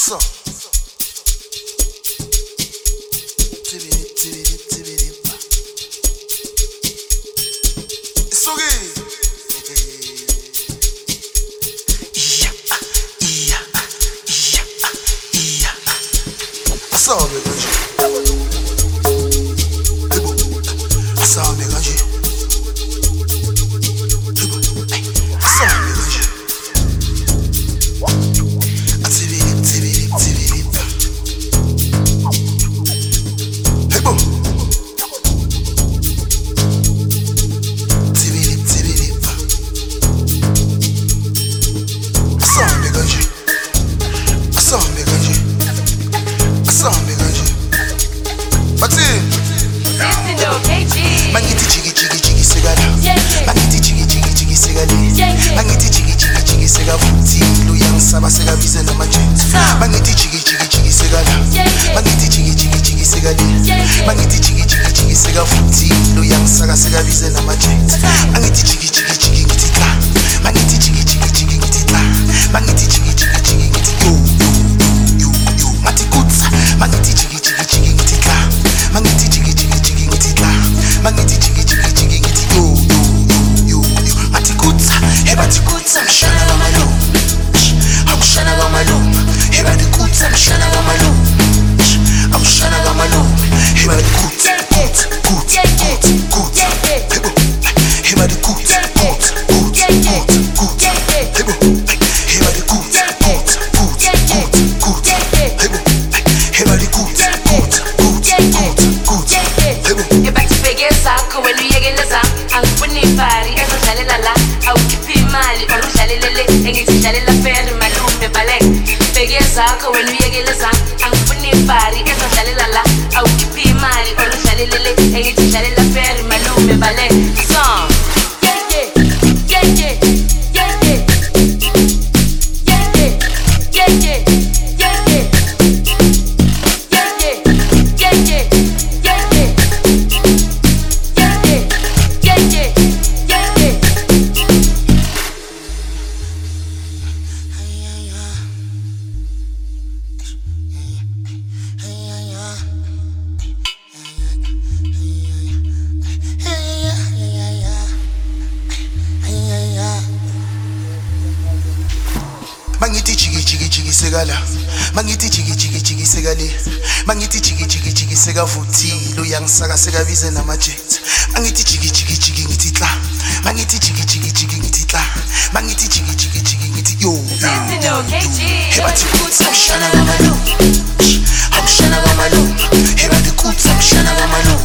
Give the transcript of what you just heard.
So. It's okay. Mangiti chigi chigi chigi segala. Mangiti chigi chigi chigi segale. Mangiti chigi chigi chigi sega futi. Luyang saba sega bize na majet. Mangiti chigi chigi chigi segala. Mangiti chigi chigi chigi segale. Mangiti chigi chigi chigi sega futi. Luyang saga sega bize na majet. Mangiti chigi chigi chigi ngitita. Mangiti chigi chigi chigi ngitita. Mangiti chigi chigi chigi ngitita. Yo mati kutsa. Mangiti chigi chigi chigi ngitita. Mangiti chigi chigi chigi ngitita. Mangiti chigi chigi chigi ngiti yo matikutsa hebatikutsa mshana wamalo amshana wamalo hebatikutsa mshana wamalo amshana wamalo hebatikutsa kutsa hebo hebatikutsa kutsa hebo hebatikutsa kutsa hebo hebatikutsa kutsa hebo sakho wena uyekeleza angifuni ifari ezodlalela la awukhiphi imali oludlalelele engizidlalela fair malume baleke bheke zakho wena uyekeleza angifuni ifari ezodlalela la awukhiphi imali oludlalelele engizidlalela fair malume baleke song Mangiti chigi chigi chigi segala. Mangiti chigi chigi chigi segale. Mangiti chigi chigi chigi sega futi. Luyang saga sega bize na majet. Mangiti chigi chigi chigi ngititla. Mangiti chigi chigi chigi ngititla. Mangiti chigi chigi chigi ngiti yo. Hebatikutsa mshana wamalo. Amshana wamalo. Hebatikutsa mshana wamalo.